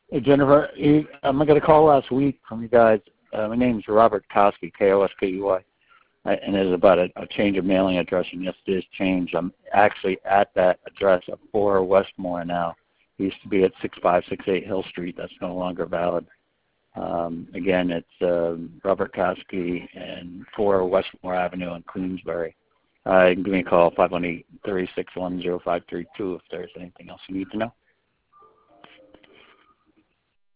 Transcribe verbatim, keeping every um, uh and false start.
Hey, Jennifer, you, um, I got a call last week from you guys. Uh, my name's Robert Koski, K O S K U I, uh, and it was about a, a change of mailing address, and yesterday's change. I'm actually at that address at four Westmore now. It used to be at six five six eight Hill Street. That's no longer valid. Um, again, it's uh, Robert Koski and four Westmore Avenue in Queensbury. Uh, you can give me a call, five one eight, three six one, zero five three two, if there's anything else you need to know.